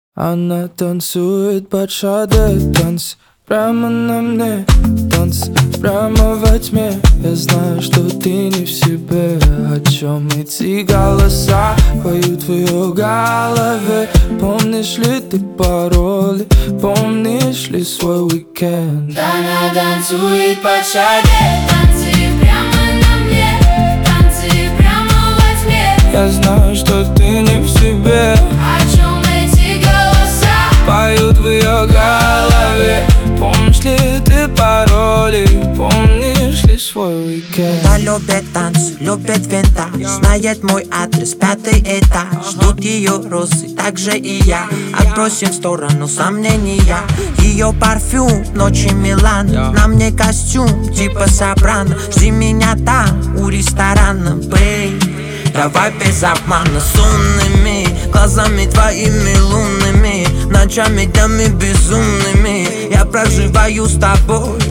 Она танцует под шаде, танц прямо на мне, танц прямо во тьме. Я знаю, что ты не в себе. О чем эти голоса поют в ее голове? Помнишь ли ты пароли? Помнишь ли свой уикенд? Она танцует под шаде, танцы прямо на мне, танцы прямо во тьме. Я знаю, что ты не в себе. О чем эти голоса поют в ее голове? Помнишь ли ты пароли? Помнишь ли свой уикенд? Она любит танцы, любит винтаж, знает мой адрес, 5-й этаж. Ждут ее розы, так же и я. Отбросим в сторону сомнения. Ее парфюм, ночи Милан. На мне костюм, типа Сопрано. Жди меня там, у ресторана, бэй. Давай без обмана, с умными глазами твоими лунными, ночами, днями безумными. Я проживаю с тобой,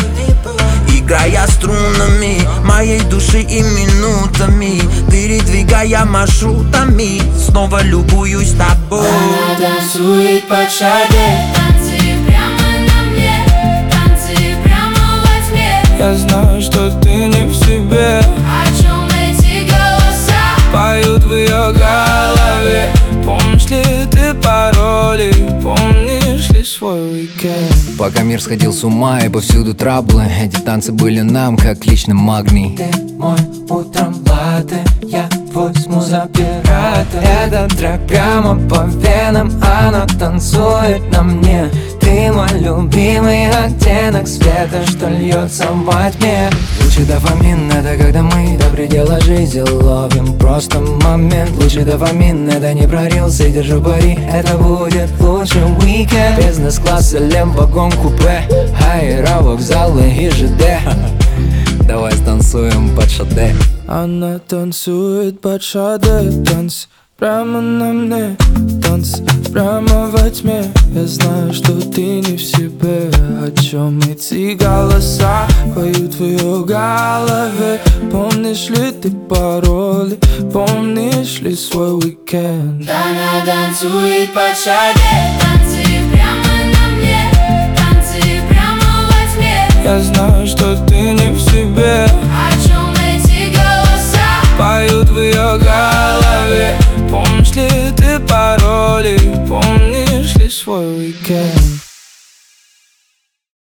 играя струнами моей души и минутами, передвигая маршрутами, снова любуюсь тобой. Она танцует под шаде, танцы прямо на мне, танцы прямо во тьме. Я знаю, что ты не в себе. О чем эти голоса поют в ее голове? Помнишь ли ты пароли? Помнишь ли свой уикенд? Пока мир сходил с ума и повсюду траблы, эти танцы были нам как личный магний. Ты мой утром латте, я возьму за пирата. Этот трек прямо по венам, она танцует на мне. Ты мой любимый оттенок света, что льется во тьме. Лучший дофамин — это когда мы до предела жизни ловим просто момент. Лучший дофамин — это не прорился, держу пари, это будет лучший уикенд. Бизнес-класс, лем-вагон, купе, аэровокзалы и ЖД. Давай станцуем под шаде. Она танцует под шаде, танц прямо на мне, танц прямо во тьме. Я знаю, что ты не в себе. О чем эти голоса поют в ее голове? Помнишь ли ты пароли? Помнишь ли свой уикенд? Она танцует под шаде, танцы прямо на мне, танцы прямо во тьме. Я знаю, что ты не